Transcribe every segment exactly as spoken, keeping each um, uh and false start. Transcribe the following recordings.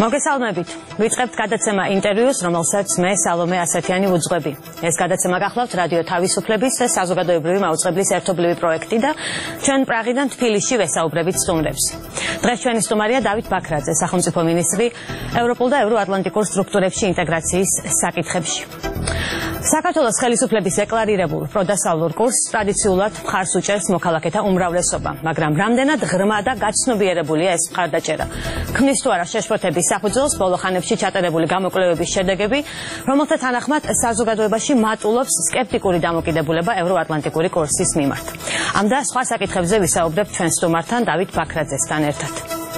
მოგესალმებით. ვიწყებთ გადაცემა ინტერვიუს, რომელსაც მე სალომე ასათიანი ვუძღვები. ეს გადაცემა გახლავთ რადიო თავისუფლების და საზოგადოებრივი მაუწყებლის ერთობლივი პროექტი და ჩვენ პრაღიდან თბილისში ვესაუბრებით სტუმრებს. დღეს ჩვენი სტუმარია დავით ბაქრაძე, სახელმწიფო მინისტრი ევროპულ და ევროატლანტიკურ სტრუქტურებში ინტეგრაციის საკითხებში. საქართველოს ხელისუფლების დეკლარირებულ პროდასავლურ კურსს ტრადიციულად მხარს უჭერს მოქალაქეთა უმრავლესობა, მაგრამ რამდენად ღრმა და გაცნობიერებულია ეს მხარდაჭერა. ქმნის თუ არა შეშფოთების საფუძველს ბოლო ხანებში ჩატარებული გამოკვლევების შედეგები, რომელთა თანახმად საზოგადოებაში მატულობს სკეპტიკური დამოკიდებულება ევროატლანტიკური კურსის მიმართ. ამ და სხვა საკითხებზე ვისაუბრებთ ჩვენ სტუმართან დავით ბაქრაძესთან ერთად.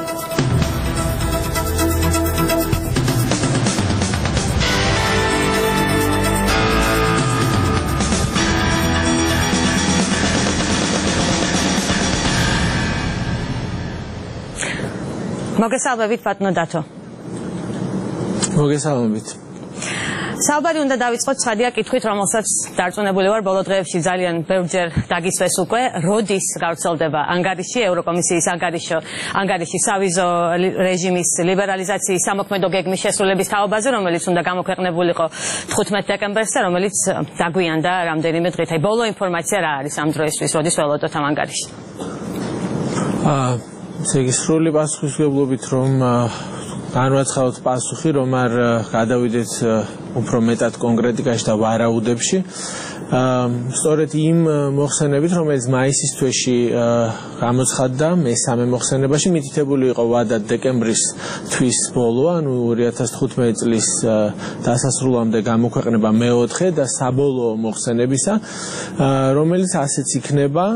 მოგესალმებით ბატონო დათო. მოგესალმებით. საუბარი უნდა დავიწყოთ ცხადია კითხვით, რომელსაც დარწმუნებული ვარ ბოლო დღეებში ძალიან ბევრჯერ დაგისვეს უკვე, როდის გავრცელდება ანგარიში, ევროკომისიის ანგარიშო, ანგარიში სავიზო რეჟიმის ლიბერალიზაციის სამოქმედო გეგმის შესრულების თაობაზე, რომელიც უნდა გამოქვეყნებულიყო თხუთმეტ დეკემბერს და რომელიც დაგვიანდა რამდენიმე დღით. აი ბოლო ინფორმაცია რა არის ამ დროისთვის, როდის ველოდოთ ამ ანგარიში? აა ესე იგი სრული პასუხისმგებლობით რომ განვაცხადოთ პასუხი, რომ არ გადავიდეთ უფრო მეტად კონკრეტიკაში და ვარაუდებში. სწორედ იმ მოხსენებით, რომელიც მაისის თვეში გამოცხადდა მესამე მოხსენებაში, მითითებული იყო ვადა დეკემბრის თვის ბოლო, ანუ ორი ათას თხუთმეტი წლის დასასრულამდე გამოქვეყნება მეოთხე და საბოლოო მოხსენებისა, რომელიც ასეც იქნება.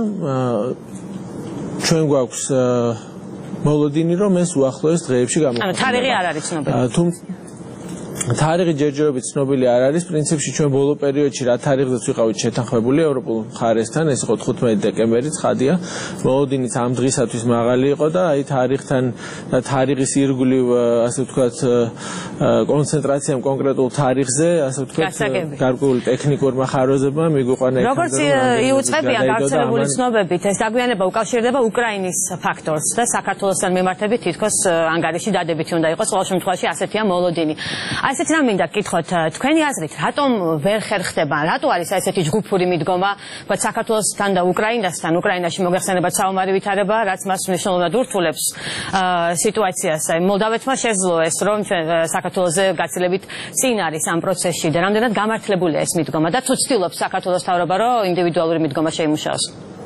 ჩვენ გვაქვს მოლოდინი, რომ ეს უახლოეს დღეებში გამოქვეყნება. ანუ თარიღი არ არის ცნობილი. თარიღი ჯერჯერობით ცნობილი არ არის. პრინციპში ჩვენ ბოლო პერიოდში რა თარიღზეც ვიყავით შეთანხმებული ევროპულ მხარესთან, ეს იყო თხუთმეტი დეკემბერი, ცხადია. მოლოდინიც ამ დღისათვის მაღალი იყო და აი თარიღთან თარიღის ირგვლივ, ასე ვთქვათ, კონცენტრაციამ კონკრეტულ თარიღზე, ასე ვთქვათ, გარკვეული ტექნიკურმა ხარვეზებმა მიგვიყვანა ეს. როგორც იუწყებიან გავრცელებული ცნობებით, ეს დაგვიანება უკავშირდება უკრაინის ფაქტორს და საქართველოსთან მიმართებით თითქოს ანგარიში დადებითი უნდა იყოს, ყოველ შემთხვევაში ასეთია მოლოდინი. ასეთ რამ მინდა გკითხოთ, თქვენი აზრით, რატომ ვერ ხერხდება, რატო არის ესეთი ჯგუფური მიდგომა, ვთქვათ, საქართველოსთან და უკრაინასთან, უკრაინაში მოგეხსენებათ საომარი ვითარება, რაც მას მნიშვნელოვნად ურთულებს სიტუაციას. მოლდავეთმა შეძლო ეს, რომ საქართველოზე გაცილებით წინ არის ამ პროცესში და რამდენად გამართლებულია ეს მიდგომა და თუ ცდილობს საქართველოს მთავრობა, რომ ინდივიდუალური მიდგომა შეიმუშაოს.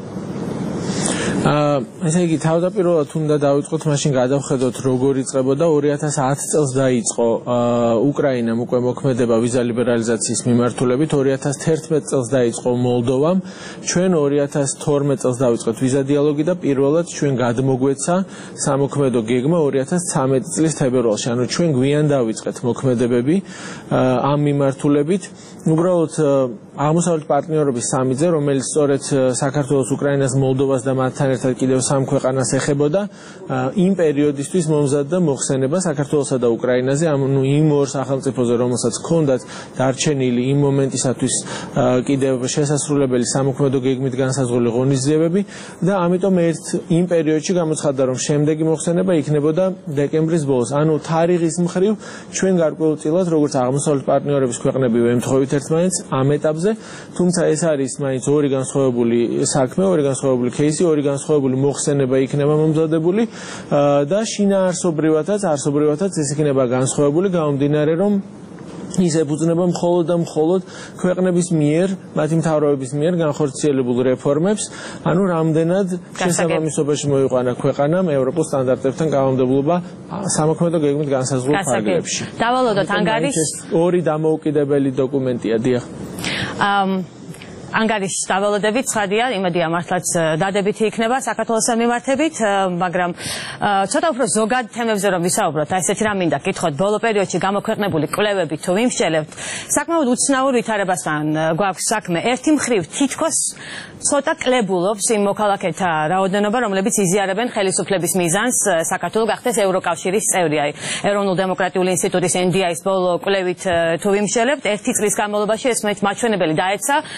ესე იგი თავდაპირველად უნდა დავიწყოთ, მაშინ გადავხედოთ როგორ იწყებოდა. ორი ათას ათი წელს დაიწყო უკრაინამ უკვე მოქმედება ვიზა ლიბერალიზაციის მიმართულებით, ორი ათას თერთმეტი წელს დაიწყო მოლდოვამ, ჩვენ ორი ათას თორმეტი წელს დავიწყეთ ვიზა დიალოგი და პირველად ჩვენ გადმოგვეცა სამოქმედო გეგმა ორი ათას ცხრამეტი წლის თებერვალში. ანუ ჩვენ გვიან დავიწყეთ მოქმედებები ამ მიმართულებით. უბრალოდ აღმოსავლეთ პარტნიორობის სამიძე, რომელიც სწორედ საქართველოს, უკრაინას, მოლდოვას და მათთან ერთად კიდევ სამ ქვეყანას ეხებოდა, იმ პერიოდისთვის მომზადდა მოხსენება საქართველოსა და უკრაინაზე, ანუ იმ ორ სახელმწიფოზე, რომელსაც ჰქონდათ დარჩენილი იმ მომენტისათვის კიდევ შესასრულებელი სამოქმედო გეგმით განსაზღვრული ღონისძიებები და ამიტომ ერთ იმ პერიოდში გამოცხადდა, რომ შემდეგი მოხსენება იქნებოდა დეკემბრის ბოლოს. ანუ თარიღის მხრივ ჩვენ გარკვეულწილად, როგორც აღმოსავლეთ პარტნიორების ქვეყნები ვემთხოვით ერთმანეთს ამ ეტაპზე, თუმცა ეს არის მაინც ორი განსხვავებული საქმე, ორი განსხვავებული кейსი, ორი განსხვავებული მოხსენება იქნება მომზადებული და შინაარსობრივადაც, არსობრივადაც ეს იქნება განსხვავებული, გამომდინარე რომ ის ეფუძნება მხოლოდ და მხოლოდ ქვეყნების მიერ, მათი მთავრობების მიერ განხორციელებულ რეფორმებს, ანუ რამდენად შესაბამისობაში მოიყვანა ქვეყანამ ევროპულ სტანდარტებთან კანონმდებლობა სამოქმედო გეგმით განსაზღვრულ ფარგლებში. დავალოდოთ ანგარიშს. ორი დამოუკიდებელი დოკუმენტია, დიახ. ანგარიშს დავალოდებით, ცხადია, იმედია მართლაც დადებითი იქნება საქართველოსთან მიმართებით, მაგრამ ცოტა უფრო ზოგად თემებზე რომ ვისაუბროთ, ესეთი რამ მინდა გკითხოთ, ბოლო პერიოდში გამოქვეყნებული კვლევები თუ ვიმსჯელებთ, საკმაოდ უცნაურ ვითარებასთან გვაქვს საქმე. ერთი მხრივ თითქოს ცოტა კლებულობს იმ მოქალაქეთა რაოდენობა, რომლებიც იზიარებენ ხელისუფლების მიზანს საქართველო გახდეს ევროკავშირის წევრი. ეროვნულ დემოკრატიული ინსტიტუტის N D I-ის ბოლო კვლევით თუ ვიმსჯელებთ, ერთი წლის განმავლობაში ეს მაჩვენებელი დაეცა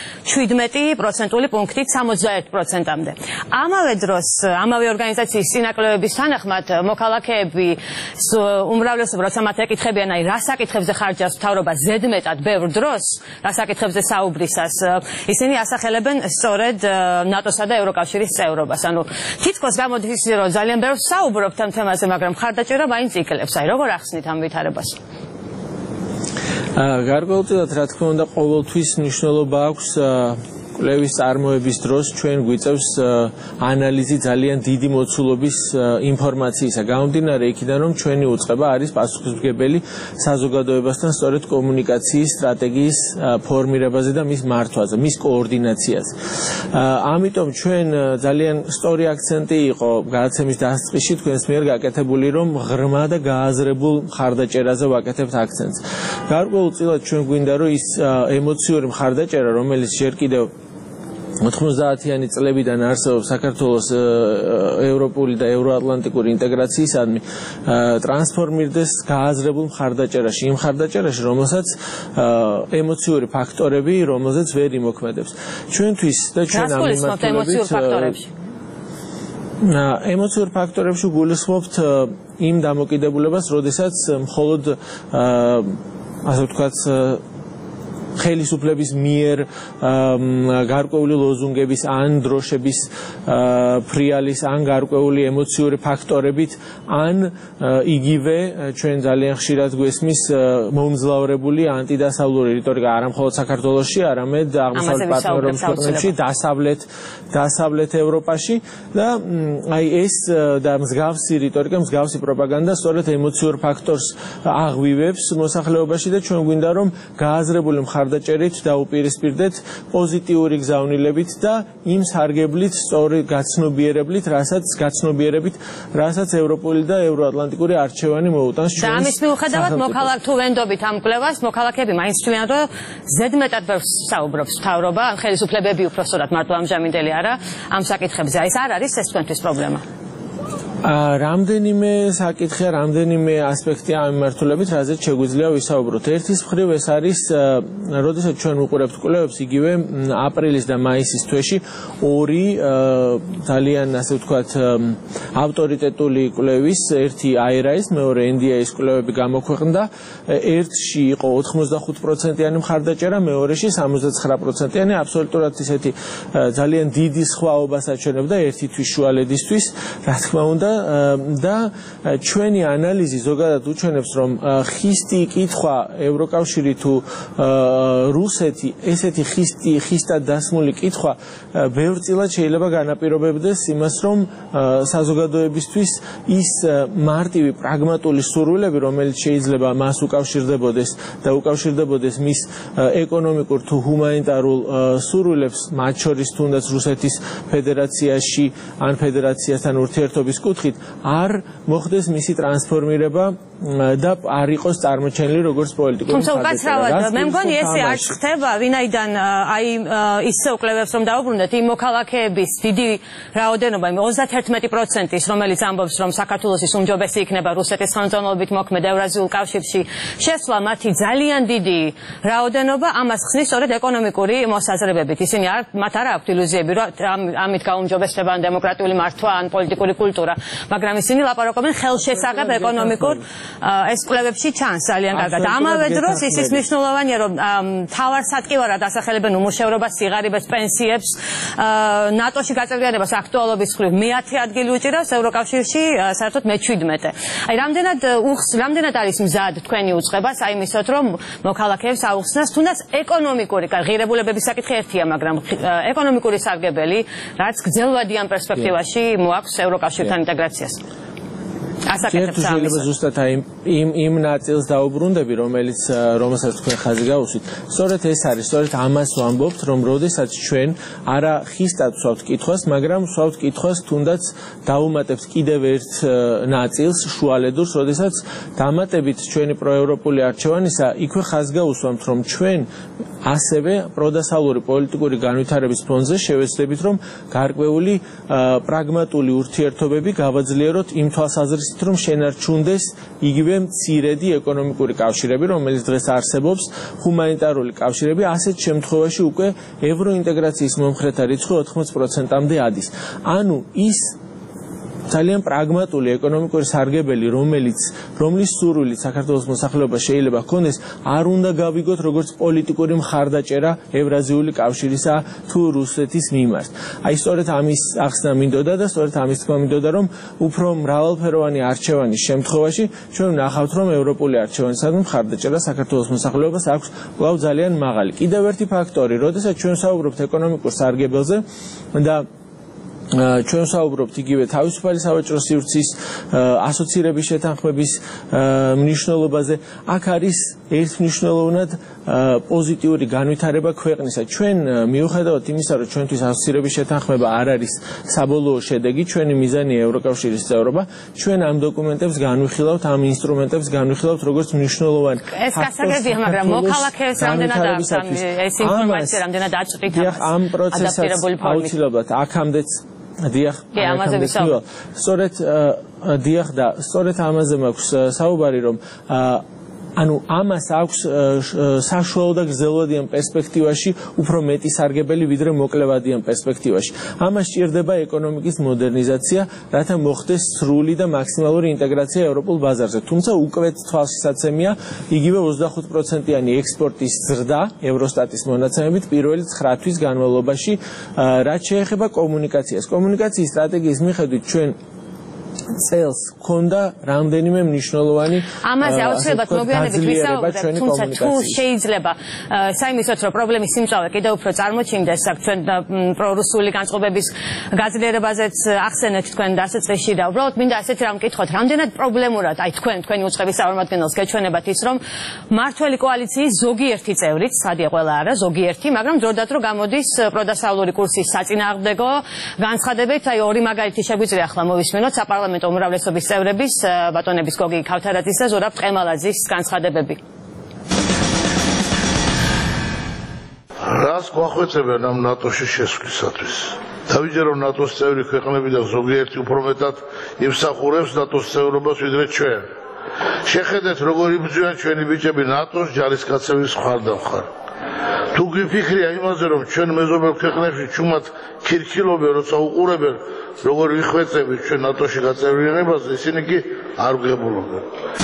შვიდმეტი პროცენტული პუნქტით სამოცდაერთ პროცენტამდე. ამავე დროს, ამავე ორგანიზაციის წინაკლებების თანახმად, მოქალაქეები უმრავლესობა როცა მათ ეკითხებიან, აი რა საკითხებზე ხარჯავს მთავრობა ზედმეტად ბევრ დროს, რა საკითხებზე საუბრისას, ისინი ასახელებენ სწორედ ნატოსა და ევროკავშირის წევრობას. ანუ თითქოს გამოდის, რომ ძალიან ბევრ საუბრობთ ამ თემაზე, მაგრამ ხარდაჭერა მაინც იკლებს. აი როგორ ახსნით ამ ვითარებას? გარკვეულწილად, რა თქმა უნდა, ყოველთვის მნიშვნელობა აქვს კვლევის წარმოების დროს ჩვენ გვიწევს ანალიზი ძალიან დიდი მოცულობის ინფორმაციისა. გამომდინარე იქიდან, რომ ჩვენი უწყება არის პასუხისმგებელი საზოგადოებასთან სწორედ კომუნიკაციის სტრატეგიის ფორმირებაზე და მის მართვაზე, მის კოორდინაციაზე. ამიტომ ჩვენ ძალიან სწორი აქცენტი იყო გადაცემის დასაწყისში თქვენს მიერ გაკეთებული, რომ ღრმა და გააზრებულ მხარდაჭერაზე ვაკეთებთ აქცენტს. გარკვეულწილად ჩვენ გვინდა, რომ ის ემოციური მხარდაჭერა, რომელიც ჯერ კიდევ ოთხმოცდაათიანი წლებიდან არსებობს საქართველოს ევროპული და ევროატლანტიკური ინტეგრაციისადმი ტრანსფორმირდეს გააზრებულ მხარდაჭერაში, იმ მხარდაჭერაში, რომელსაც ემოციური ფაქტორები, რომელზეც ვერ იმოქმედებს. ჩვენთვის და ჩვენ ამ მიმართულებით ემოციურ ფაქტორებში გულისხმობთ იმ დამოკიდებულებას, როდესაც მხოლოდ ასე ვთქვათ ხელისუფლების მიერ გარკვეული ლოზუნგების ან დროშების ფრიალის ან გარკვეული ემოციური ფაქტორებით ან იგივე ჩვენ ძალიან ხშირად გვესმის მომძლავრებული ანტიდასავლური რიტორიკა არა მხოლოდ საქართველოში, არამედ აღმოსავლეთ პარტნიორობის ქვეყნებში, დასავლეთ დასავლეთ ევროპაში და აი ეს და მსგავსი რიტორიკა, მსგავსი პროპაგანდა სწორედ ემოციურ ფაქტორს აღვივებს მოსახლეობაში და ჩვენ გვინდა რომ გააზრებული მხარდაჭერით დაუპირისპირდეთ პოზიტიური გზავნილებით და იმ სარგებლით, სწორი გაცნობიერებლით, რასაც გაცნობიერებით, რასაც ევროპული და ევროატლანტიკური არჩევანი მოუტანს ჩვენს. და ამის მიუხედავად მოქალაქ თუ ვენდობით ამ კვლევას, მოქალაქეები მაინც თვლიან, რომ ზედმეტად ბევრს საუბრობს მთავრობა, ან ხელისუფლებები უпроსტად მარტო ამჟამინდელი არა ამ საკითხებზე. ეს არ არის ეს თქვენთვის პრობლემა? რამდენიმე საკითხია, რამდენიმე ასპექტია ამ მიმართულებით, რაზეც შეგვიძლია ვისაუბროთ. ერთის მხრივ ეს არის, როდესაც ჩვენ ვუყურებთ კვლევებს, იგივე აპრილის და მაისის თვეში ორი ძალიან, ასე ვთქვათ, ავტორიტეტული კვლევის, ერთი აი არ აის, მეორე ენ დი ეის კვლევები გამოქვეყნდა. ერთში იყო ოთხმოცდახუთ პროცენტიანი მხარდაჭერა, მეორეში სამოცდაცხრა პროცენტიანი, აბსოლუტურად ისეთი ძალიან დიდი სხვაობა საჩვენებდა ერთი თვის შუალედისთვის, რა თქმა უნდა. და ჩვენი ანალიზი ზოგადად უჩვენებს, რომ ხისტი კითხვა ევროკავშირი თუ რუსეთი, ესეთი ხისტი, ხისტად დასმული კითხვა ბევრწილად შეიძლება განაპირობებდეს იმას, რომ საზოგადოებისთვის ის მარტივი პრაგმატული სურვილები, რომელიც შეიძლება მას უკავშირდებოდეს და უკავშირდებოდეს მის ეკონომიკურ თუ ჰუმანიტარულ სურვილებს, მათ შორის თუნდაც რუსეთის ფედერაციაში ან ფედერაციასთან ურთიერთობის კუთხით არ მოხდეს მისი ტრანსფორმირება და არ იყოს წარმოჩენილი როგორც პოლიტიკური თუმცა უკაცრავად მე მგონი ესე არ ხდება, ვინაიდან აი ისე კვლევებს რომ დავუბრუნდეთ, იმ მოქალაქეების დიდი რაოდენობა, იმ ოცდათერთმეტი პროცენტის, რომელიც ამბობს, რომ საქართველოს უმჯობესი იქნება რუსეთის ხელმძღვანელობით მოქმედ ევრაზიულ კავშირში შესვლა, მათი ძალიან დიდი რაოდენობა ამას ხსნის სწორედ ეკონომიკური მოსაზრებებით. ისინი არ მათ არ აქვთ ილუზიები, რომ ამით გაუმჯობესდება ან დემოკრატიული მართვა ან პოლიტიკური კულტურა, მაგრამ ისინი ლაპარაკობენ ხელშესაღებ ეკონომიკურ ეს კვლევებში ჩანს ძალიან კარგად. ამავე დროს ისიც მნიშვნელოვანია, რომ მთავარსატკივარად ასახელებენ უმუშევრობას, სიღარიბეს, პენსიებს, ნატოში გაწევრიანებას აქტუალობის მხრივ მეათე ადგილი უჭირავს, ევროკავშირში საერთოდ მეჩვიდმეტე. აი რამდენად რამდენად არის მზად თქვენი უწყება საიმისოდ, რომ მოქალაქეებს აუხსნას თუნდაც ეკონომიკური, ღირებულებების საკითხი ერთია, მაგრამ ეკონომიკური სარგებელი, რაც გრძელვადიან პერსპექტივაში მოაქვს ევროკავშირთან ინტეგრაციას. ასაკეთებს ამის. ზუსტად აი იმ იმ ნაწილს დაუბრუნდები, რომელიც რომელსაც თქვენ ხაზი გაუსვით. სწორედ ეს არის, სწორედ ამას ვამბობთ, რომ როდესაც ჩვენ არა ხისტად ვსვავთ კითხვას, მაგრამ ვსვავთ კითხვას თუნდაც დაუმატებთ კიდევ ერთ ნაწილს, შუალედურს, როდესაც დამატებით ჩვენი პროევროპული არჩევანისა, იქვე ხაზს გაუსვამთ, რომ ჩვენ ასევე პროდასავლური პოლიტიკური განვითარების ფონზე შევეცდებით, რომ გარკვეული პრაგმატული ურთიერთობები გავაძლიეროთ იმ თვალსაზრისით, ისეთ რომ შენარჩუნდეს იგივე მცირედი ეკონომიკური კავშირები, რომელიც დღეს არსებობს, ჰუმანიტარული კავშირები, ასეთ შემთხვევაში უკვე ევროინტეგრაციის მომხრეთა რიცხვი ოთხმოც პროცენტამდე ადის. ანუ ის ძალიან პრაგმატული ეკონომიკური სარგებელი, რომელიც რომლის სურვილით საქართველოს მოსახლეობა შეიძლება ჰქონდეს, არ უნდა გავიგოთ როგორც პოლიტიკური მხარდაჭერა ევრაზიული კავშირისა თუ რუსეთის მიმართ. აი სწორედ ამის ახსნა მინდოდა და სწორედ ამის თქმა მინდოდა, რომ უფრო მრავალფეროვანი არჩევანის შემთხვევაში ჩვენ ვნახავთ, რომ ევროპული არჩევანისადმი მხარდაჭერა საქართველოს მოსახლეობას აქვს კვლავ ძალიან მაღალი. კიდევ ერთი ფაქტორი, როდესაც ჩვენ საუბრობთ ეკონომიკურ სარგებელზე და ჩვენ საუბრობთ იგივე თავისუფალი სავაჭრო სივრცის ასოცირების შეთანხმების მნიშვნელობაზე, აქ არის ერთმნიშვნელოვნად პოზიტიური განვითარება ქვეყნისა. ჩვენ მიუხედავად იმისა, რომ ჩვენთვის ასოცირების შეთანხმება არ არის საბოლოო შედეგი, ჩვენი მიზანია ევროკავშირის წევრობა, ჩვენ ამ დოკუმენტებს განვიხილავთ, ამ ინსტრუმენტებს განვიხილავთ როგორც მნიშვნელოვანი. ეს გასაგებია, მაგრამ მოქალაქეებს რამდენად აქვს ეს ინფორმაცია, რამდენად აწვდით ამ პროცესს აუცილებლად აქამდეც დიახ, ამაზე ვისაუბრებ. სწორედ დიახ და სწორედ ამაზე მაქვს საუბარი, რომ ანუ ამას აქვს საშუალო და გრძელვადიან პერსპექტივაში უფრო მეტი სარგებელი, ვიდრე მოკლევადიან პერსპექტივაში. ამას სჭირდება ეკონომიკის მოდერნიზაცია, რათა მოხდეს სრული და მაქსიმალური ინტეგრაცია ევროპულ ბაზარზე. თუმცა უკვე თვალშისაცემია იგივე ოცდახუთ პროცენტიანი ექსპორტის ზრდა ევროსტატის მონაცემებით პირველი ცხრა თვის განმავლობაში, რაც შეეხება კომუნიკაციას. კომუნიკაციის სტრატეგიის მიხედვით ჩვენ წელს ქონდა რამდენიმე მნიშვნელოვანი ამაზე აუცილებლად მოგვიანებით ვისაუბრებთ, თუმცა თუ შეიძლება საიმისოთ, რომ პრობლემის სიმწავე კიდევ უფრო წარმოჩინდეს, აქ ჩვენ პრორუსული განწყობების გაძლიერებაზეც ახსენეთ თქვენ დასაწყისში და უბრალოდ მინდა ასეთი რამ მკითხოთ, რამდენად პრობლემურად, აი თქვენ თქვენი უწყების წარმომადგენელს გეჩვენებათ ის, რომ მართველი კოალიციის ზოგიერთი წევრიც, სადია ყველა არა, ზოგიერთი, მაგრამ დროდადრო გამოდის პროდასავლური კურსის საწინააღმდეგო განცხადებებით, აი ორი მაგალითი შეგვიძლია ახლა მოვისმენოთ საპარლამენტო უმრავლესობის წევრების ბატონების გოგი ქავთარაძის და ზურაბ ტყემალაძის განცხადებები. რას გვახვეწებენ ამ ნატოში შესვლისათვის? დავიჯერო ნატოს წევრი ქვეყნები და ზოგიერთი უფრო მეტად იმსახურებს ნატოს წევრობას ვიდრე ჩვენ. შეხედეთ როგორ იბრძვიან ჩვენი ბიჭები ნატოს ჯარისკაცების მხარდამხარ. თუ გიფიქრია იმაზე, რომ ჩვენ მეზობელ ქვეყნებში ჩუმად ქირქილობენ, როცა უყურებენ როგორ ვიხვეწებით ჩვენ ნატოში გაწევრიანებაზე, ისინი კი არ გვგებულობენ.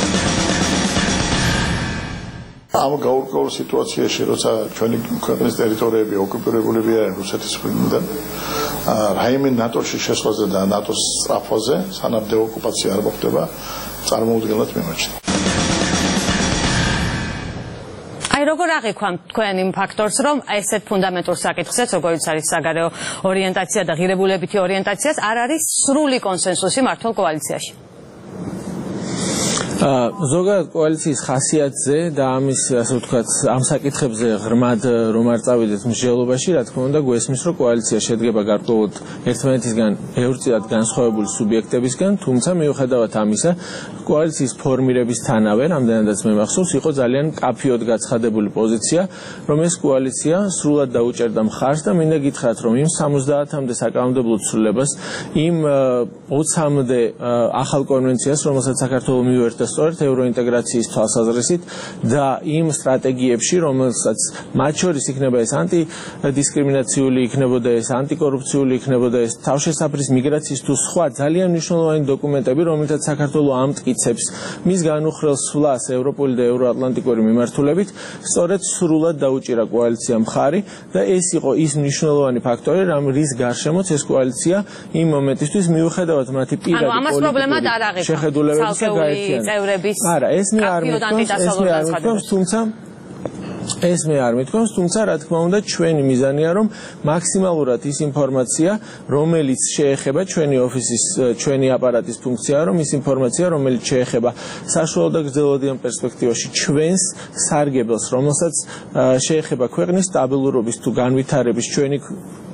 ამ გაურკვეველ სიტუაციაში, როცა ჩვენი ქვეყნის ტერიტორიები ოკუპირებულები არიან რუსეთის მხრიდან, რაიმე ნატოში შესვლაზე და ნატოს სწრაფვაზე, სანამ დეოკუპაცია არ მოხდება, წარმოუდგენლად მიმოჩნდა. აი როგორ აღიქვამთ თქვენ იმ ფაქტორს, რომ ესეთ ფუნდამენტურ საკითხზეც, როგორც არის საგარეო ორიენტაცია და ღირებულებითი ორიენტაციაც, არ არის სრული კონსენსუსი მართლ კოალიციაში? ზოგადად კოალიციის ხასიათზე და ამის ასე ვთქვათ ამ საკითხებზე ღრმად რომ არ წავიდეთ მსჯელობაში, რა თქმა უნდა გვესმის, რომ კოალიცია შედგება გარკვეულად ერთმანეთისგან ბევრწილად განსხვავებული სუბიექტებისგან, თუმცა მიუხედავად ამისა, კოალიციის ფორმირებისთანავე, რამდენადაც მე მახსოვს, იყო ძალიან კაფიოდ გაცხადებული პოზიცია, რომ ეს კოალიცია სრულად დაუჭერდა მხარს და მინდა გითხრათ, რომ იმ სამოცდაათამდე საკანონმდებლო ცვლილებას, იმ ოცამდე ახალ კონვენციას, რომელსაც საქართველოს მიუერთდა სწორედ ევროინტეგრაციის თვალსაზრისით და იმ სტრატეგიებში, რომელსაც მათ შორის იქნება ეს ანტიდისკრიმინაციული, იქნებოდა ეს ანტიკორუფციული, იქნებოდა ეს თავშესაფრის მიგრაციის თუ სხვა ძალიან მნიშვნელოვანი დოკუმენტები, რომელთაც საქართველოს ამტკიცებს მის განუხრელ სვლას ევროპული და ევროატლანტიკური მიმართულებით, სწორედ სრულად დაუჭირა კოალიცია მხარი და ეს იყო ის მნიშვნელოვანი ფაქტორი, რის გარშემოც ეს კოალიცია იმ მომენტისთვის მიუხედავად მათი პირადი პოლიტიკური შეხედულებებისა გაერთიანა. არა, ეს მე არ მithქვამს, ეს მე არ მithქვამს, თუმცა ეს მე არ მithქვამს, თუმცა რა თქმა უნდა ჩვენი მიზანია, რომ მაქსიმალურად ის ინფორმაცია, რომელიც შეეხება ჩვენი ოფისის, ჩვენი აპარატის ფუნქციაა, რომ ის ინფორმაცია, რომელიც შეეხება საშუალო და გრძელვადიან პერსპექტივაში ჩვენს სარგებელს, რომელსაც შეეხება ქვეყნის სტაბილურობის თუ განვითარების ჩვენი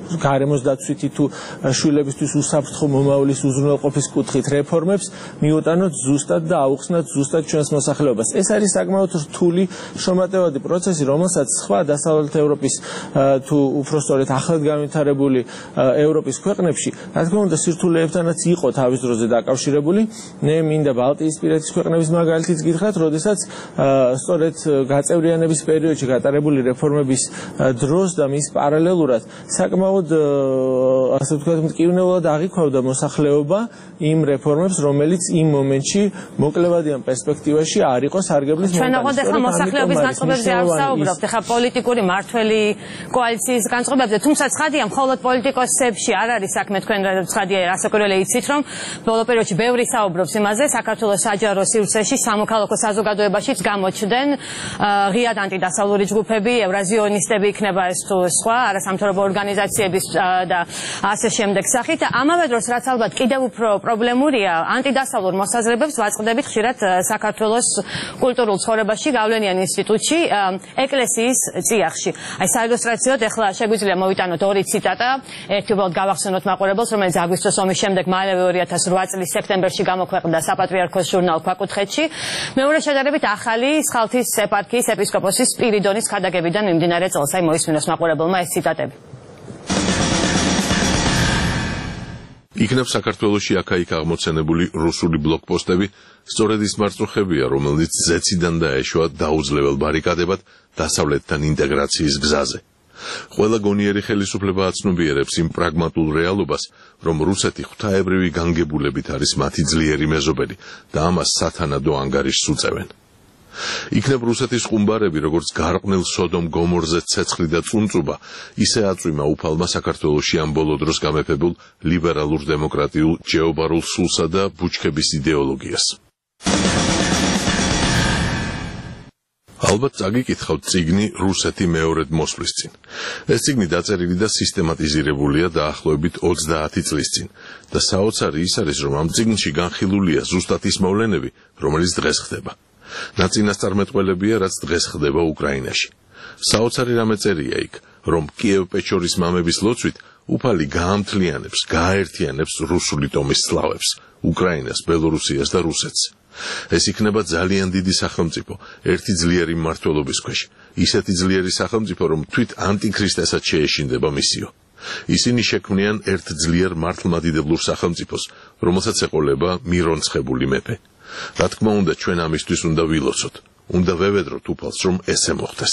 გარემოს დაცვითი თუ შვილებისთვის უსაფრთხო მომავლის უზრუნველყოფის კუთხით რეფორმებს მიუტანოთ ზუსტად და აუხსნათ ზუსტად ჩვენს მოსახლეობას. ეს არის საკმაოდ რთული შრომატევადი პროცესი, რომელსაც სხვა დასავლეთ ევროპის თუ უпростоრეთ ახლად განვითარებული ევროპის ქვეყნებში, რა თქმა უნდა, სირთულეებთანაც იყო თავის დროზე დაკავშირებული. მე მინდა ბალტიისპირეთის ქვეყნების მაგალითიც გითხრათ, როდესაც სწორედ გაწევრიანების პერიოდში გატარებული რეფორმების დროს და მის პარალელურად საკმაოდ ასე ვთქვათ მტკივნეულად აღიქვავდა მოსახლეობა იმ რეფორმებს, რომელიც იმ მომენტში მოკლევადიან პერსპექტივაში არ იყო სარგებლის მომენტი. ჩვენ ოღონდ ახლა მოსახლეობის განწყობებზე არ ვსაუბრობთ, ახლა პოლიტიკური მართველი კოალიციის განწყობებზე, თუმცა ცხადია, მხოლოდ პოლიტიკოსებში არ არის საქმე, თქვენ ცხადია, რასაკვირველია იცით, რომ ბოლო პერიოდში ბევრი საუბრობს იმაზე, საქართველოს საჯარო სივრცეში, სამოქალაქო საზოგადოებაშიც გამოჩნდნენ ღიად ანტიდასავლური ჯგუფები, ევრაზიონისტები იქნება ეს თუ სხვა, არასამთავრობო ორგანიზაციების და ასე შემდეგ სახით. ამავე დროს, რაც ალბათ კიდევ უფრო პრობლემურია, ანტიდასავლურ მოსაზრებებს ვაწყდებით ხშირად საქართველოს კულტურულ ცხოვრებაში, გავლენიან ინსტიტუტში, ეკლესიის წიაღში. აი საილუსტრაციოდ ახლა შეგვიძლია მოვიტანოთ ორი ციტატა, ერთი უბრალოდ გავახსენოთ მაყურებელს, რომელიც აგვისტოს ომის შემდეგ მალევე ორი ათას რვა წლის სექტემბერში გამოქვეყნდა საპატრიარქოს ჟურნალ ქვაკუთხედში. მეორე შედარებით ახალი სხალთის ეპარქიის ეპისკოპოსის სპირიდონის ქადაგებიდან მიმდინარე წელს. აი მოისმინოს მაყურებელმა ეს ციტატები. იქნებ საქართველოში აქა-იქ აღმოცენებული რუსული ბლოკპოსტები სწორედ ის მარწუხებია, რომელიც ზეციდან დაეშვა დაუძლებელ ბარიკადებად დასავლეთთან ინტეგრაციის გზაზე. ყველა გონიერი ხელისუფლება აცნობიერებს იმ პრაგმატულ რეალობას, რომ რუსეთი ღვთაებრივი განგებულებით არის მათი ძლიერი მეზობელი და ამას სათანადო ანგარიშს უწევენ. იქნებ რუსეთის ყუმბარები, როგორც გარყვნილ სოდომ გომორზე ცეცხლი და წუნწუბა, ისე აწვიმა უფალმა საქართველოში ამ ბოლო დროს გამეფებულ ლიბერალურ დემოკრატიულ ჯეობარულ სულსა და ბუჩქების იდეოლოგიას. ალბათ წაგიკითხავთ წიგნი რუსეთი მეორედ მოსვლის წინ. ეს წიგნი დაწერილი და სისტემატიზირებულია დაახლოებით ოცდაათი წლის წინ და საოცარი ის არის, რომ ამ წიგნში განხილულია ზუსტად ის მოვლენები, რომელიც დღეს ხდება. ნაწინასწარმეტყველებია, რაც დღეს ხდება უკრაინაში. საოცარი რამე წერია იქ, რომ კიევ-პეჩორის მამების ლოცვით უფალი გაამთლიანებს, გააერთიანებს რუსული ტომის სლავებს, უკრაინას, ბელორუსიას და რუსეთს. ეს იქნება ძალიან დიდი სახელმწიფო, ერთი ძლიერი მმართველობის ქვეშ. ისეთი ძლიერი სახელმწიფო, რომ თვით ანტიქრისტესაც შეეშინდება მისიო. ისინი შექმნიან ერთ ძლიერ მართლმადიდებლურ სახელმწიფოს, რომელსაც ეყოლება მირონცხებული მეფე. რა თქმა უნდა, ჩვენ ამისთვის უნდა ვილოცოთ. უნდა ვევედროთ უფალს, რომ ესე მოხდეს.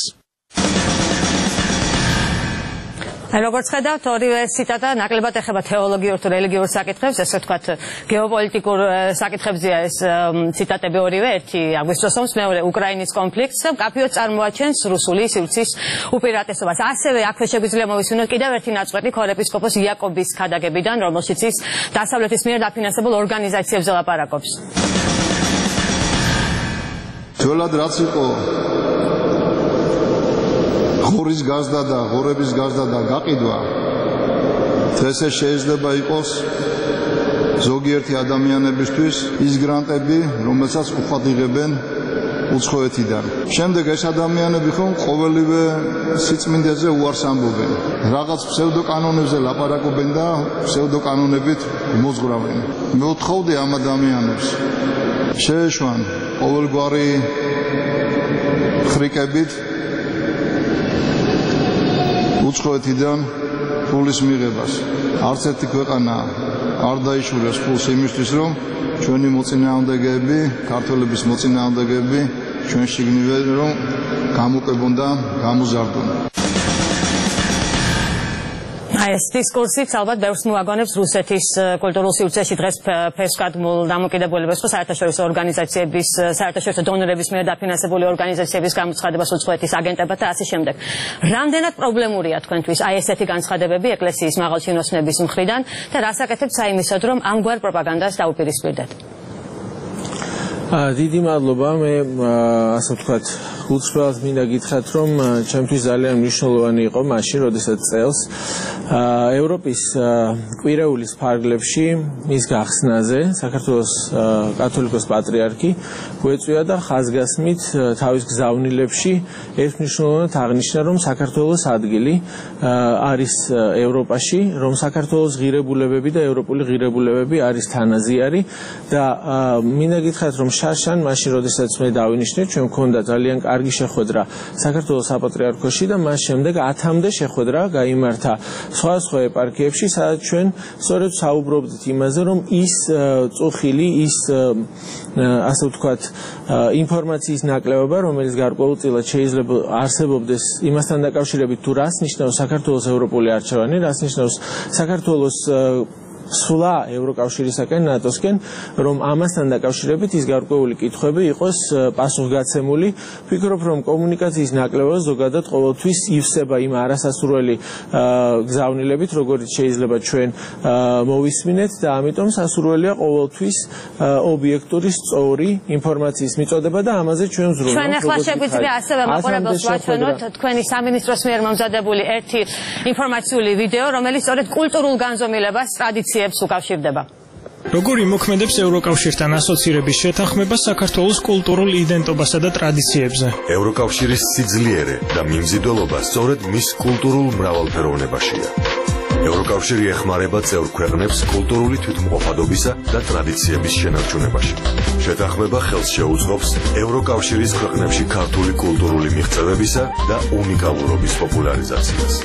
როგორც ხედავთ, ორივე ციტატა ნაკლებად ეხება თეოლოგიურ თუ რელიგიურ საკითხებს, ესე ვთქვათ, გეოპოლიტიკურ საკითხებზია ეს ციტატები ორივე, ერთი აგვისტოს ომს, მეორე უკრაინის კონფლიქტს, მკაფიოდ წარმოაჩენს რუსული სივრცის უპირატესობას. ასევე აქვე შეგვიძლია მოვისმინოთ კიდევ ერთი ნაწყვეტი ქორეპისკოპოს იაკობის ქადაგებიდან, რომელშიც ის დასავლეთის მიერ დაფინანსებულ ორგანიზაციებზე ლაპარაკობს. ძველად რაც იყო ღორის გაზდა და ღორების გაზდა და გაყიდვა, ესე შეიძლება იყოს ზოგიერთი ადამიანებისთვის ის გრანტები, რომელსაც უხვად იღებენ უცხოეთიდან. შემდეგ ეს ადამიანები ხომ ყოველივე სიწმინდეზე უარს ამბობენ, რაღაც ფსევდოკანონებზე ლაპარაკობენ და ფსევდოკანონებით მოზღრავენ. მე ვთხოვდი ამ ადამიანებს შეეშვან ყოველგვარი ხრიკებით უცხოეთიდან ფულის მიღებას. არც ერთი ქვეყანა არ დაიშურეს ფულს იმისთვის, რომ ჩვენი მოწინააღმდეგეები, ქართველების მოწინააღმდეგეები ჩვენ შიგნივე რომ გამოყვებონ და გამოზარდონ. აი ეს დისკურსიც ალბათ ბევრს მოაგონებს რუსეთის კულტურულ სივრცეში დღეს ფესვკადმულ დამოკიდებულებას ხო საერთაშორისო ორგანიზაციების, საერთაშორისო დონორების მიერ დაფინანსებული ორგანიზაციების გამოცხადებას უცხოეთის აგენტებად და ასე შემდეგ. რამდენად პრობლემურია თქვენთვის აი ესეთი განცხადებები ეკლესიის მაღალჩინოსნების მხრიდან და რას აკეთებთ საიმისოდ, რომ ამგვარ პროპაგანდას დაუპირისპირდეთ? დიდი მადლობა. მე ასე ვთქვათ, ხუთშაბათს მინდა გითხრათ, რომ ჩემთვის ძალიან მნიშვნელოვანი იყო მაშინ, როდესაც წელს ევროპის კვირეულის ფარგლებში მის გახსნაზე საქართველოს კათოლიკოს პატრიარქი გვეწვია და ხაზგასმით თავის გზავნილებში ერთ მნიშვნელოვნად აღნიშნა, რომ საქართველოს ადგილი არის ევროპაში, რომ საქართველოს ღირებულებები და ევროპული ღირებულებები არის თანაზიარი და მინდა გითხრათ, რომ შარშან მაშინ, როდესაც მე დავინიშნე, ჩვენ მქონდა ძალიან კარგი შეხვედრა საქართველოს საპატრიარქოში და მას შემდეგ ათამდე შეხვედრა გაიმართა სხვა სხვა ეპარქიებში, სადაც ჩვენ სწორედ საუბრობდით იმაზე, რომ ის წუხილი, ის ასე ვთქვათ, ინფორმაციის ნაკლებობა, რომელიც გარკვეულწილად შეიძლება არსებობდეს იმასთან დაკავშირებით, თუ რას ნიშნავს საქართველოს ევროპული არჩევანი, რას ნიშნავს საქართველოს სვლა ევროკავშირისაკენ, ნატოსკენ, რომ ამასთან დაკავშირებით ის გარკვეული კითხვები იყოს პასუხგაცემული. ვფიქრობ, რომ კომუნიკაციის ნაკლებობა ზოგადად ყოველთვის ივსება იმ არასასურველი გზავნილებით, როგორც შეიძლება ჩვენ მოვისმინეთ და ამიტომ სასურველია ყოველთვის ობიექტური, სწორი ინფორმაციის მიწოდება და ამაზე ჩვენ ვზრუნავთ. ჩვენ ახლა შეგვიძლია ასევე მაყურებელს ვაჩვენოთ თქვენი სამინისტროს მიერ მომზადებული ერთი ინფორმაციული ვიდეო, რომელიც სწორედ კულტურულ განზომილებას ტრადიციებს უკავშირდება. როგორ იმოქმედებს ევროკავშირთან ასოცირების შეთანხმება საქართველოს კულტურულ იდენტობასა და ტრადიციებზე? ევროკავშირის სიძლიერე და მიმზიდველობა სწორედ მის კულტურულ მრავალფეროვნებაშია. ევროკავშირი ეხმარება წევრ ქვეყნებს კულტურული თვითმყოფადობისა და ტრადიციების შენარჩუნებაში. შეთანხმება ხელს შეუწყობს ევროკავშირის ქვეყნებში ქართული კულტურული მიღწევებისა და უნიკალურობის პოპულარიზაციას.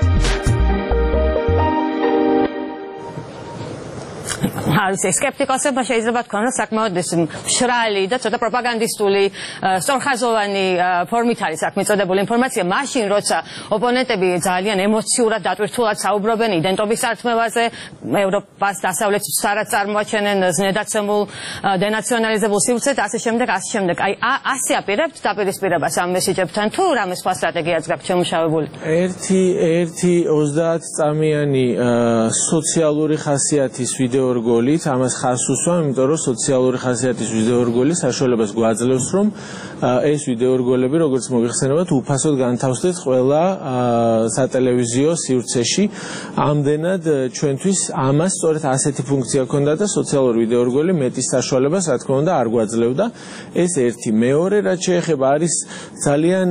არის სკეპტიკოსებმა შეიძლება თქვან, რომ საკმაოდ მშრალი და ცოტა პროპაგანდისტული სწორხაზოვანი ფორმით არის აქ მიწოდებული ინფორმაცია, მაშინ როცა ოპონენტები ძალიან ემოციურად დატვირთულად საუბრობენ იდენტობის წართმევაზე, ევროპას დასავლეთს სარად წარმოაჩენენ ზნედაცემულ დენაციონალიზებულ სივრცეთ, ასე შემდეგ, ასე შემდეგ. აი, ასე აპირებთ დაპირისპირებას ამ მესიჯებთან, თუ რამე სხვა სტრატეგიაც გაქვთ შემუშავებული? ერთი ერთი ოცდაათ წამიანი სოციალური ხასიათის ვიდეო რგოლით ამას ხარს უსვამ, იმიტომ რომ სოციალური ხასიათის ვიდეო რგოლი საშუალებას გვაძლევს, რომ ეს ვიდეო რგოლები, როგორც მოიხსენებათ, უფასოდ განთავსდეთ ყველა სატელევიზიო სივრცეში. ამდენად ჩვენთვის ამას სწორედ ასეთი ფუნქცია ჰქონდა და სოციალური ვიდეო რგოლი მეტის საშუალებას, რა თქმა უნდა, არ გვაძლევდა. ეს ერთი. მეორე, რაც შეეხება, არის ძალიან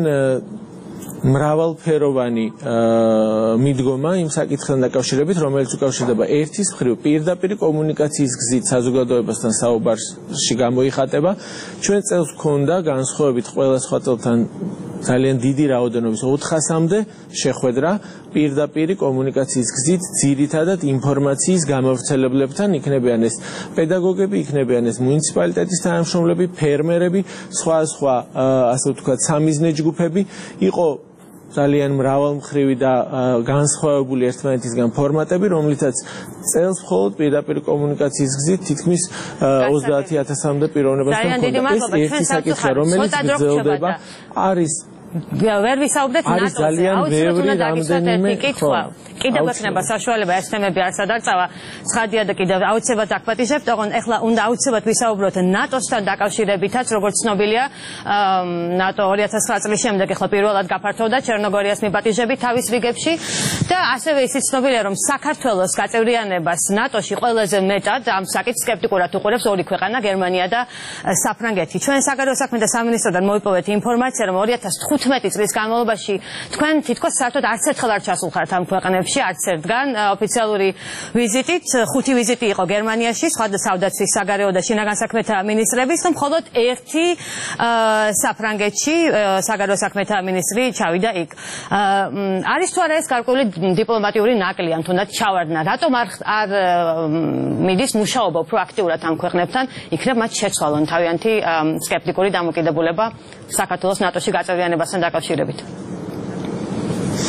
მრავალფეროვანი მიდგომა იმ საკითხთან დაკავშირებით, რომელიც უკავშირდება ერთის მხრივ პირდაპირ კომუნიკაციის გზით საზოგადოებასთან საუბარში გამოიხატება. ჩვენ წელს გვქონდა განსხვავებით ყველა სხვა წელთან ძალიან დიდი რაოდენობის ოთხასამდე შეხვედრა პირდაპირ კომუნიკაციის გზით ძირითადად ინფორმაციის გამავრცელებლებთან, იქნებიან ეს პედაგოგები, იქნებიან ეს მუნიციპალიტეტის თანამშრომლები, ფერმერები, სხვა სხვა ასე ვთქვათ სამიზნე ჯგუფები. იყო ძალიან მრავალმხრივი და განსხვავებული ერთმანეთისგან ფორმატები, რომლითაც წელს მხოლოდ პირდაპირ კომუნიკაციის გზით თითქმის ოცდაათი ათასამდე პიროვნებასთან ჰქონდა. ეს ერთი საკითხია, რომელიც გრძელდება, არის ვერ ვისაუბრეთ ნატოზე, აუცილებლად უნდა დაგისვათ ერთი კითხვა. კიდევ ექნება საშუალება ეს თემები არ სადარწავა, ცხადია და კიდევ აუცილებლად დაგპატიჟებთ, ოღონდ ეხლა უნდა აუცილებლად ვისაუბროთ ნატოსთან დაკავშირებითაც, როგორც ცნობილია, ნატო ორი ათას ცხრა წლის შემდეგ ეხლა პირველად გაფართოვდა ჩერნოგორიას მიპატიჟებით თავის რიგებში და ასევე ისიც ცნობილია, რომ საქართველოს გაწევრიანებას ნატოში ყველაზე მეტად ამ საკითხს სკეპტიკურად უყურებს ორი ქვეყანა, გერმანია და საფრანგეთი. ჩვენ საგარეო საქმეთა სამინისტროდან მოვიპოვეთ ინფორმაცია, რომ ორი ათას თხუთმეტი წლის განმავლობაში თქვენ თითქოს საერთოდ არც ერთხელ არ ჩასულხართ ამ ქვეყნებში, არც ერთგან ოფიციალური ვიზიტით, ხუთი ვიზიტი იყო გერმანიაში, სხვა საუდაცის საგარეო და შინაგან საქმეთა მინისტრების და მხოლოდ ერთი საფრანგეთში საგარეო საქმეთა მინისტრი ჩავიდა იქ. არის თუ არა ეს გარკვეული დიპლომატიური ნაკლი, ან თუნდაც ჩავარდნა, რატომ არ არ მიდის მუშაობა უფრო აქტიურად ამ ქვეყნებთან, იქნებ მათ შეცვალონ თავიანთი სკეპტიკური დამოკიდებულება საქართველოს ნატოში გაწევრიანებასთან დაკავშირებით?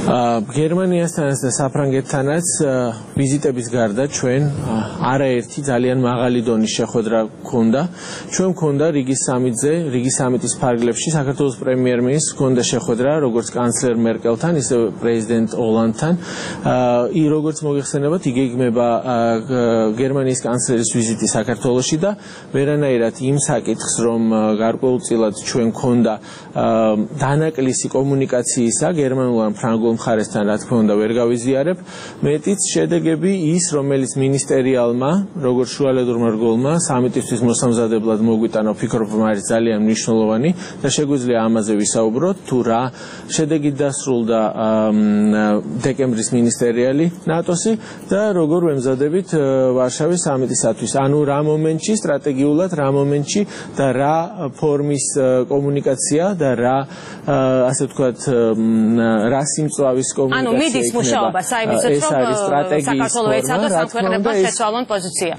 გერმანიასთანაც და საფრანგეთთანაც ვიზიტების გარდა ჩვენ არაერთი ძალიან მაღალი დონის შეხვედრა გქონდა. ჩვენ გქონდა რიგის სამიტზე, რიგის სამიტის ფარგლებში საქართველოს პრემიერ-მინისტრს გქონდა შეხვედრა როგორც კანცლერ მერკელთან, ისე პრეზიდენტ ოლანდთან. ი როგორც მოგეხსენებათ, იგეგმება გერმანიის კანცლერის ვიზიტი საქართველოში და ვერანაირად იმ საკითხს, რომ გარკვეულწილად ჩვენ გქონდა დანაკლისი კომუნიკაციისა გერმანულ ან ფრანგულ მხარესთან, რა თქმა უნდა, ვერ გავიზიარებ. მეტიც შედეგები ის, რომელიც მინისტერიალმა, როგორც შუალედურმა რგოლმა სამიტისთვის მოსამზადებლად მოგვიტანა, ვფიქრობ, რომ არის ძალიან მნიშვნელოვანი და შეგვიძლია ამაზე ვისაუბროთ, თუ რა შედეგი დასრულდა დეკემბრის მინისტერიალი ნატოსი და როგორ ვემზადებით ვარშავის სამიტისათვის. ანუ რა მომენტში სტრატეგიულად, რა მომენტში და რა ფორმის კომუნიკაცია და რა ასე ვთქვათ რა სიმწვავის კომუნიკაცია. ანუ მიდის მუშაობა საიმედო საქართველოს ეცადოს სამხედროებად შეცვალონ პოზიცია.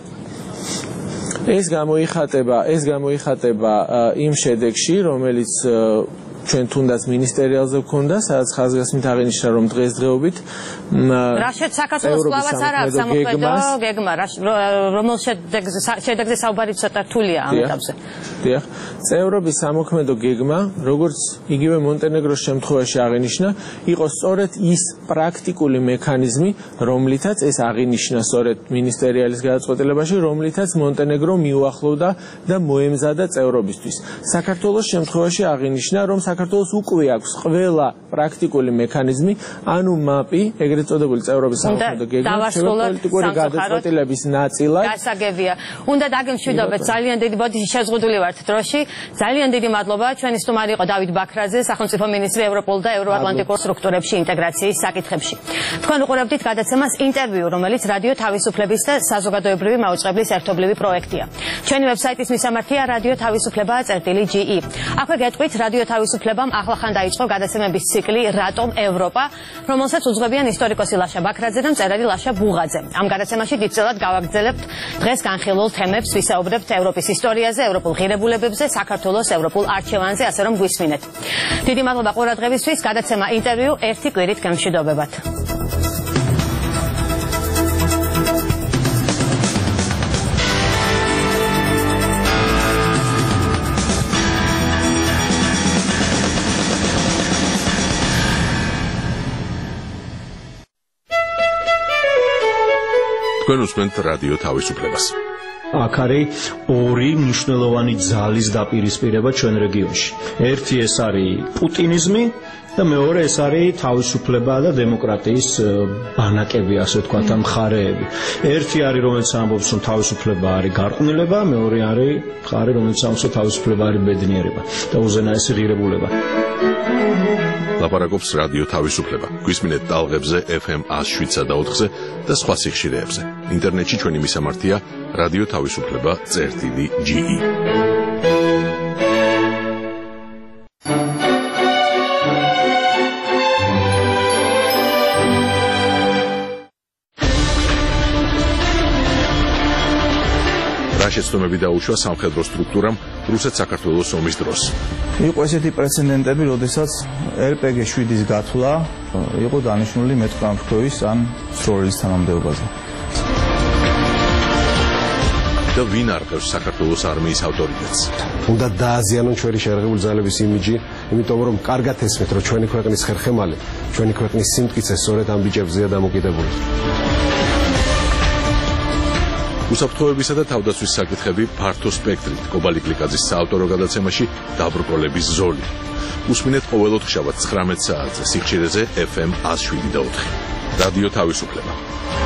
ეს გამოიხატება, ეს გამოიხატება იმ შედეგში, რომელიც ჩვენ თუნდაც მინისტერიალზე გქონდა, სადაც ხაზგასმით აღინიშნა, რომ დღესდღეობით რა საქართველოს კლავაც არ აქვს სამხედრო გეგმა, რომელ შედეგზე საუბარი ცოტა რთულია ამ ეტაპზე. დიახ, წევრობის სამოქმედო გეგმა, როგორც იგივე მონტენეგროს შემთხვევაში აღინიშნა, იყო სწორედ ის პრაქტიკული მექანიზმი, რომლითაც ეს აღინიშნა სწორედ მინისტერიალის გადაწყვეტილებაში, რომლითაც მონტენეგრო მიუახლოვდა და მოემზადა წევრობისთვის. საქართველოს შემთხვევაში აღინიშნა, რომ საქართველოს უკვე აქვს ყველა პრაქტიკული მექანიზმი, ანუ მაპი, ეგრეთ წოდებული წევრობის სამოქმედო გეგმა, პოლიტიკური გადაწყვეტილების ნაწილად. გასაგებია. უნდა დაგემშვიდობეთ, ძალიან დიდი ბოდიში შეზღუდული ვართ დროში. ძალიან დიდი მადლობა. ჩვენი სტუმარი იყო დავით ბაქრაძე, სახელმწიფო მინისტრი ევროპულ და ევროატლანტიკურ სტრუქტურებში ინტეგრაციის საკითხებში. თქვენ უყურებდით გადაცემას ინტერვიუ, რომელიც რადიო თავისუფლების და საზოგადოებრივი მაუწყებლის ერთობლივი პროექტია. ჩვენი ვებსაიტის მისამართია რადიო თავისუფლება წერტილი ჯი ი. აქვე გეტყვით რადიო თავისუფლებამ ახლახან დაიწყო გადაცემების ციკლი რატომ ევროპა, რომელსაც უძღვებიან ისტორიკოსი ლაშა ბაქრაძე და მწერალი ლაშა ბუღაძე. ამ გადაცემაში დიდწილად გავაგრძელებთ დღეს განხილულ თემებს, ვისაუბრებთ ევროპის ისტორიაზე, ევროპულ ღირებულებებზე, საქართველოს ევროპულ არჩევანზე, ასე რომ გვისმინეთ. დიდი მადლობა ყურადღებისთვის. გადაცემა ინტერვიუ ერთი კვირით გემშვიდობებათ. თქვენ უსმენთ რადიო თავისუფლებას. აქ არის ორი მნიშვნელოვანი ძალის დაპირისპირება ჩვენ რეგიონში. ერთი ეს არის პუტინიზმი და მეორე ეს არის თავისუფლება და დემოკრატიის ბანაკები, ასე ვთქვათ, ამ მხარეები. ერთი არის, რომელიც ამბობს, რომ თავისუფლება არის გარყვნილება, მეორე არის მხარე, რომელიც ამბობს, რომ თავისუფლება არის ბედნიერება და უზენაესი ღირებულება. ლაპარაკობს რადიო თავისუფლება. გვისმინეთ ტალღებზე ეფ ემ ას შვიდსა და ოთხზე და სხვა სიხშირეებზე. ინტერნეტში ჩვენი მისამართია რადიო თავისუფლება წერტილი ჯი ი. შეცდომები დაუშვა სამხედრო სტრუქტურამ რუსეთ-საქართველოს ომის დროს. იყო ესეთი პრეცედენტები, როდესაც ერ პე გი შვიდის გათვლა იყო დანიშნული მეტყამშქოვის ან სროლის თანამდებობაზე. და ვინ არყევს საქართველოს არმიის ავტორიტეტს? უნდა დააზიანონ ჩვენი შეერაღებული ძალების იმიჯი, იმიტომ რომ კარგად ესმით, რომ ჩვენი ქვეყნის ხერხემალი, ჩვენი ქვეყნის სიმტკიცე სწორედ ამ ბიჭებზეა დამოკიდებული. უსაფრთხოებისა და თავდაცვის საკითხები ფართო სპექტრით. კობალი კლიკაძის საავტორო გადაცემაში დაბრკოლების ზოლი. უსმინეთ ყოველ ოთხშაბათს ცხრამეტ საათზე სიხშირეზე ეფ ემ ას შვიდი და ოთხი. რადიო თავისუფლება.